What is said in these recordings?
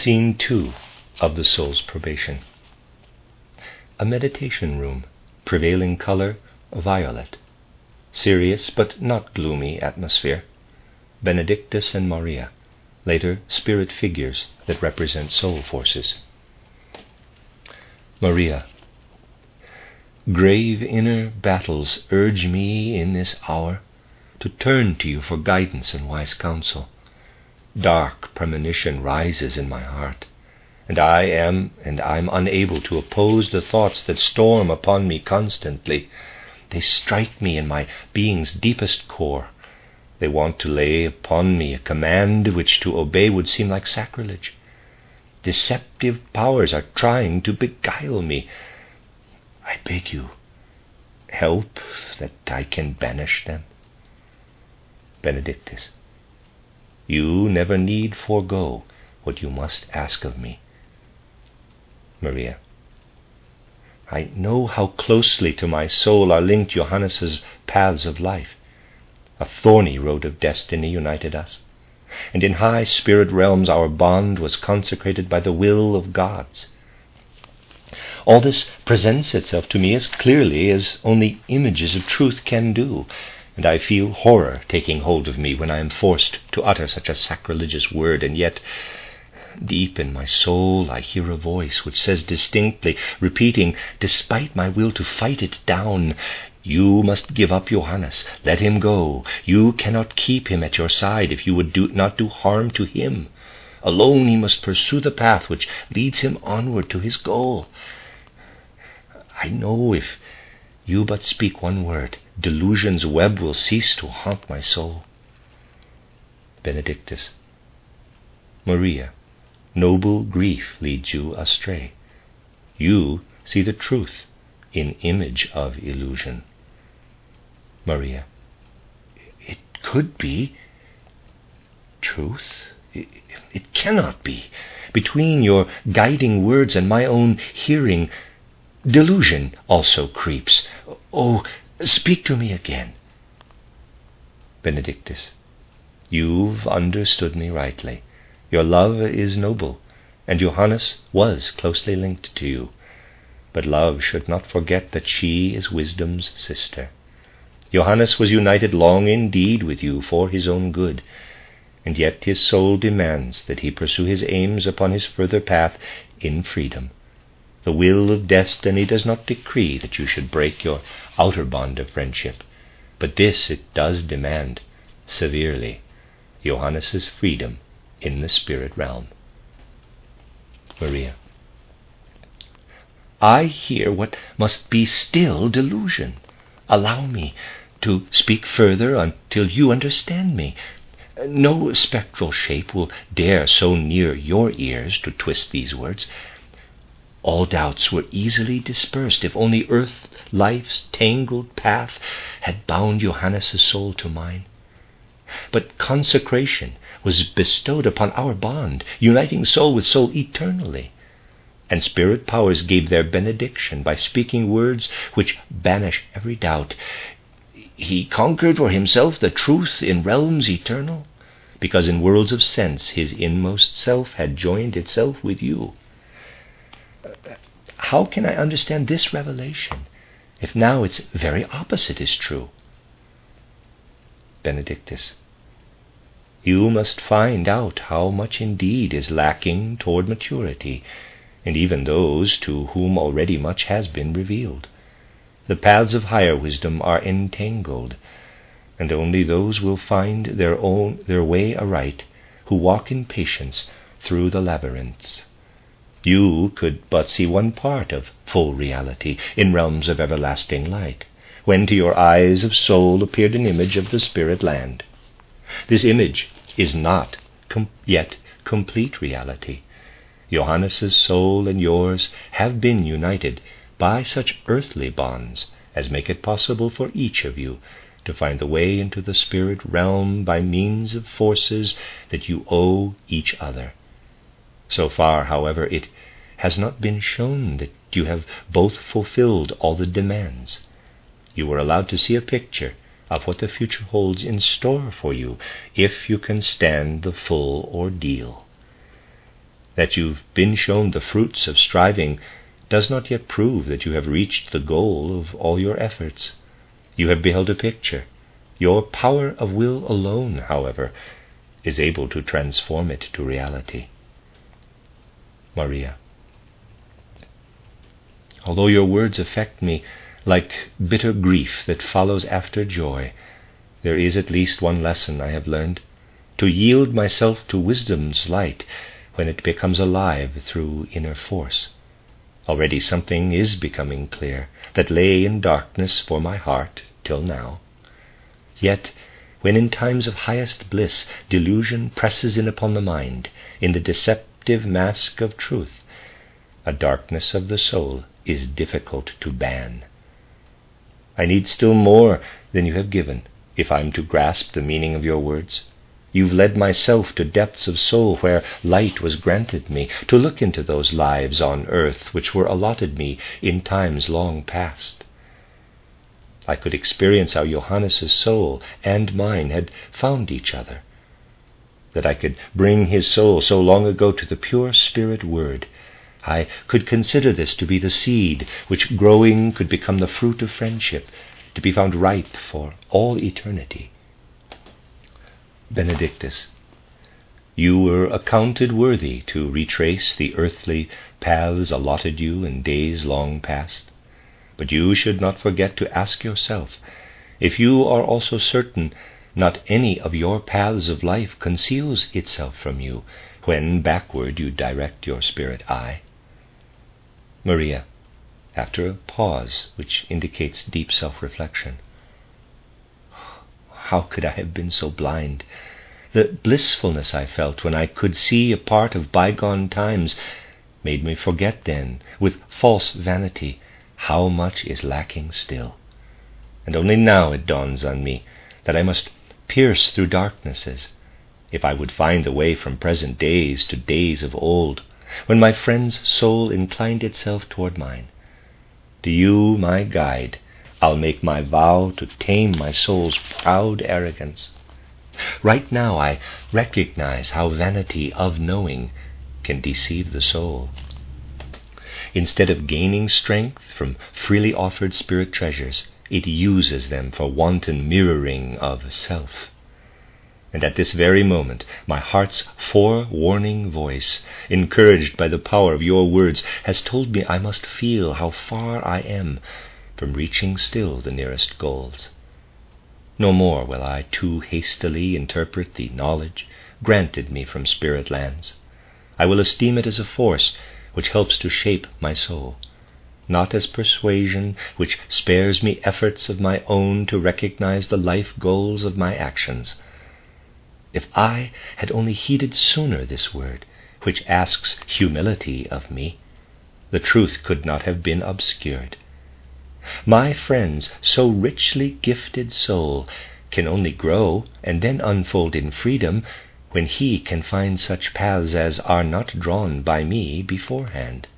Scene 2 of the soul's probation. A meditation room, prevailing color violet. Serious but not gloomy atmosphere. Benedictus and Maria, later spirit figures that represent soul forces. Maria. Grave inner battles urge me in this hour to turn to you for guidance and wise counsel. Dark premonition rises in my heart, and I'm unable to oppose the thoughts that storm upon me constantly. They strike me in my being's deepest core. They want to lay upon me a command which to obey would seem like sacrilege. Deceptive powers are trying to beguile me. I beg you, help that I can banish them. Benedictus. You never need forego what you must ask of me. Maria. I know how closely to my soul are linked Johannes's paths of life. A thorny road of destiny united us, and in high spirit realms our bond was consecrated by the will of gods. All this presents itself to me as clearly as only images of truth can do, and I feel horror taking hold of me when I am forced to utter such a sacrilegious word, and yet deep in my soul I hear a voice which says distinctly, repeating, despite my will to fight it down, you must give up Johannes, let him go. You cannot keep him at your side if you would not do harm to him. Alone he must pursue the path which leads him onward to his goal. I know if you but speak one word, delusion's web will cease to haunt my soul. Benedictus. Maria, noble grief leads you astray. You see the truth in image of illusion. Maria. It could be truth. It cannot be. Between your guiding words and my own hearing, delusion also creeps. Oh, speak to me again. Benedictus. You've understood me rightly. Your love is noble, and Johannes was closely linked to you. But love should not forget that she is wisdom's sister. Johannes was united long indeed with you for his own good, and yet his soul demands that he pursue his aims upon his further path in freedom. The will of destiny does not decree that you should break your outer bond of friendship, but this it does demand, severely, Johannes's freedom in the spirit realm. Maria. I hear what must be still delusion. Allow me to speak further until you understand me. No spectral shape will dare so near your ears to twist these words. All doubts were easily dispersed if only earth life's tangled path had bound Johannes' soul to mine. But consecration was bestowed upon our bond, uniting soul with soul eternally. And spirit powers gave their benediction by speaking words which banish every doubt. He conquered for himself the truth in realms eternal, because in worlds of sense his inmost self had joined itself with you. How can I understand this revelation, if now its very opposite is true? Benedictus. You must find out how much indeed is lacking toward maturity, and even those to whom already much has been revealed. The paths of higher wisdom are entangled, and only those will find their way aright who walk in patience through the labyrinths. You could but see one part of full reality in realms of everlasting light, when to your eyes of soul appeared an image of the spirit land. This image is not yet complete reality. Johannes' soul and yours have been united by such earthly bonds as make it possible for each of you to find the way into the spirit realm by means of forces that you owe each other. So far, however, it has not been shown that you have both fulfilled all the demands. You were allowed to see a picture of what the future holds in store for you if you can stand the full ordeal. That you've been shown the fruits of striving does not yet prove that you have reached the goal of all your efforts. You have beheld a picture. Your power of will alone, however, is able to transform it to reality. Maria. Although your words affect me like bitter grief that follows after joy, there is at least one lesson I have learned: to yield myself to wisdom's light when it becomes alive through inner force. Already something is becoming clear that lay in darkness for my heart till now. Yet, when in times of highest bliss delusion presses in upon the mind in the deceptive mask of truth, a darkness of the soul is difficult to ban. I need still more than you have given if I am to grasp the meaning of your words. You've led myself to depths of soul where light was granted me, to look into those lives on earth which were allotted me in times long past. I could experience how Johannes's soul and mine had found each other, that I could bring his soul so long ago to the pure Spirit Word. I could consider this to be the seed which, growing, could become the fruit of friendship, to be found ripe for all eternity. Benedictus. You were accounted worthy to retrace the earthly paths allotted you in days long past. But you should not forget to ask yourself if you are also certain not any of your paths of life conceals itself from you when backward you direct your spirit eye. Maria, after a pause which indicates deep self-reflection. How could I have been so blind? The blissfulness I felt when I could see a part of bygone times made me forget then, with false vanity, how much is lacking still. And only now it dawns on me that I must pierce through darknesses if I would find the way from present days to days of old, when my friend's soul inclined itself toward mine. To you, my guide, I'll make my vow to tame my soul's proud arrogance. Right now I recognize how vanity of knowing can deceive the soul. Instead of gaining strength from freely offered spirit treasures, it uses them for wanton mirroring of self. And at this very moment, my heart's forewarning voice, encouraged by the power of your words, has told me I must feel how far I am from reaching still the nearest goals. No more will I too hastily interpret the knowledge granted me from spirit lands. I will esteem it as a force which helps to shape my soul, not as persuasion which spares me efforts of my own to recognize the life goals of my actions. If I had only heeded sooner this word, which asks humility of me, the truth could not have been obscured. My friend's so richly gifted soul can only grow and then unfold in freedom when he can find such paths as are not drawn by me beforehand.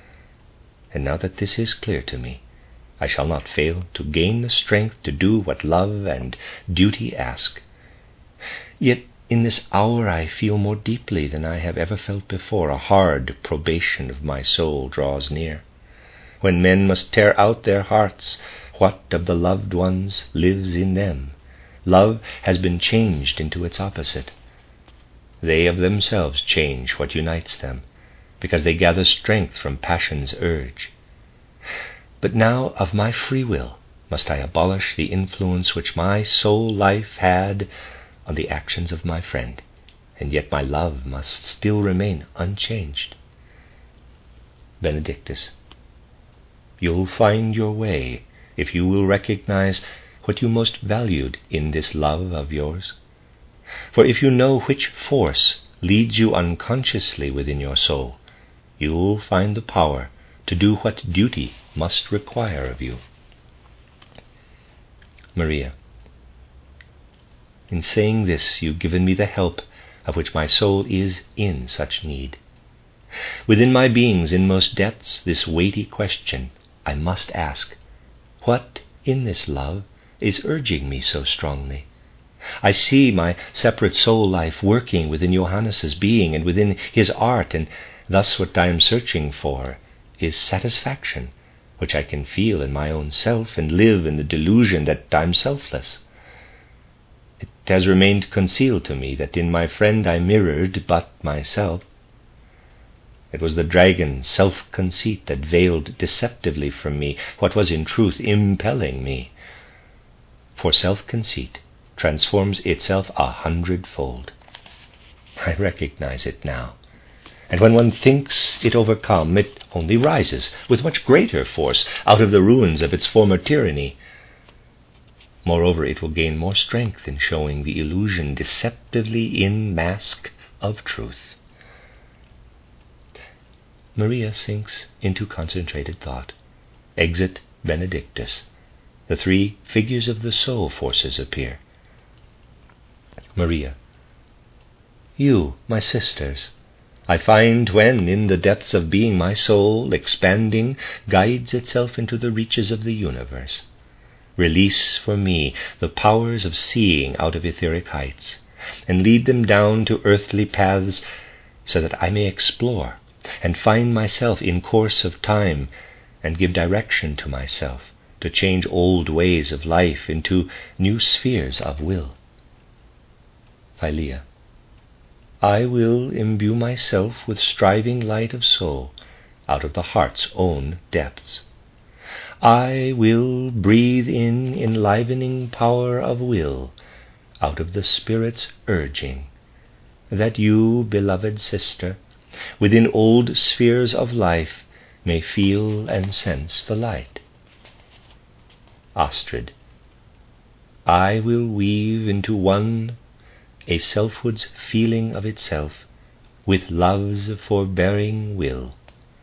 And now that this is clear to me, I shall not fail to gain the strength to do what love and duty ask. Yet in this hour I feel more deeply than I have ever felt before a hard probation of my soul draws near, when men must tear out their hearts. What of the loved ones lives in them? Love has been changed into its opposite. They of themselves change what unites them, because they gather strength from passion's urge. But now of my free will must I abolish the influence which my soul life had on the actions of my friend, and yet my love must still remain unchanged. Benedictus. You'll find your way if you will recognize what you most valued in this love of yours. For if you know which force leads you unconsciously within your soul, you'll find the power to do what duty must require of you. Maria. In saying this, you've given me the help of which my soul is in such need. Within my being's inmost depths, this weighty question I must ask: what in this love is urging me so strongly? I see my separate soul life working within Johannes's being and within his art, and thus what I am searching for is satisfaction, which I can feel in my own self and live in the delusion that I am selfless. It has remained concealed to me that in my friend I mirrored but myself. It was the dragon self-conceit that veiled deceptively from me what was in truth impelling me. For self-conceit transforms itself 100-fold. I recognize it now. And when one thinks it overcome, it only rises with much greater force out of the ruins of its former tyranny. Moreover, it will gain more strength in showing the illusion deceptively in mask of truth. Maria sinks into concentrated thought. Exit Benedictus. The three figures of the soul forces appear. Maria. You, my sisters, I find when in the depths of being my soul, expanding, guides itself into the reaches of the universe. Release for me the powers of seeing out of etheric heights, and lead them down to earthly paths, so that I may explore and find myself in course of time, and give direction to myself, to change old ways of life into new spheres of will. Philia. I will imbue myself with striving light of soul out of the heart's own depths. I will breathe in enlivening power of will out of the Spirit's urging, that you, beloved sister, within old spheres of life may feel and sense the light. Astrid. I will weave into one a selfhood's feeling of itself with love's forbearing will.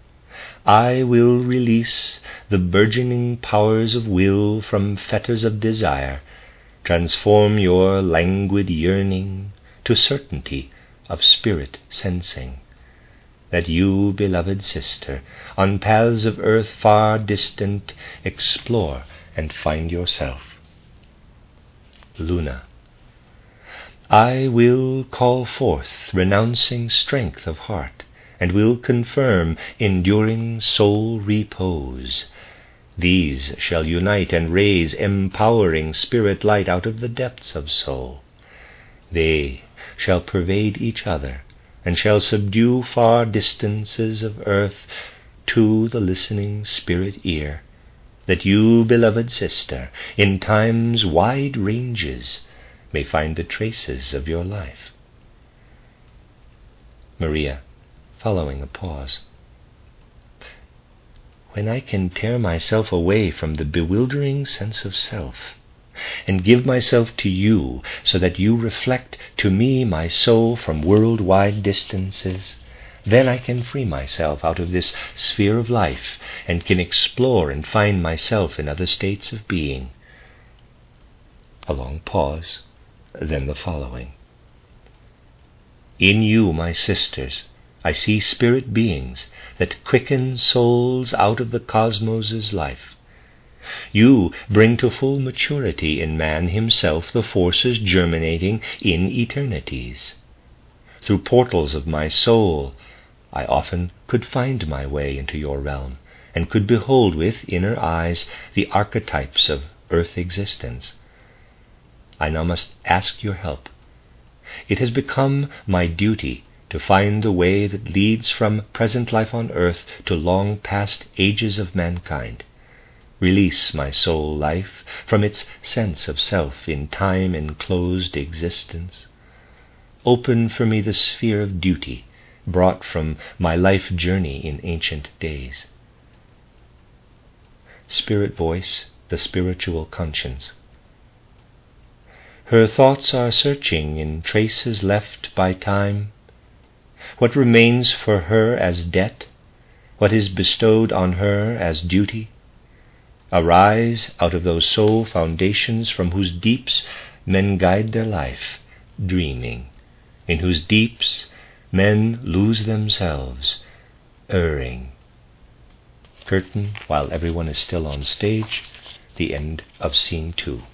I will release the burgeoning powers of will from fetters of desire, transform your languid yearning to certainty of spirit sensing, that you, beloved sister, on paths of earth far distant, explore and find yourself. Luna. I will call forth renouncing strength of heart, and will confirm enduring soul repose. These shall unite and raise empowering spirit light out of the depths of soul. They shall pervade each other, and shall subdue far distances of earth to the listening spirit ear, that you, beloved sister, in time's wide ranges may find the traces of your life. Maria, following a pause. When I can tear myself away from the bewildering sense of self, and give myself to you, so that you reflect to me my soul from world-wide distances, then I can free myself out of this sphere of life, and can explore and find myself in other states of being. A long pause, then the following. In you, my sisters, I see spirit beings that quicken souls out of the cosmos's life. You bring to full maturity in man himself the forces germinating in eternities. Through portals of my soul, I often could find my way into your realm, and could behold with inner eyes the archetypes of earth existence. I now must ask your help. It has become my duty to find the way that leads from present life on earth to long past ages of mankind. Release my soul life from its sense of self in time-enclosed existence. Open for me the sphere of duty brought from my life journey in ancient days. Spirit voice, the spiritual conscience. Her thoughts are searching in traces left by time. What remains for her as debt, what is bestowed on her as duty? Arise out of those soul foundations from whose deeps men guide their life, dreaming, in whose deeps men lose themselves, erring. Curtain while everyone is still on stage. The end of Scene 2.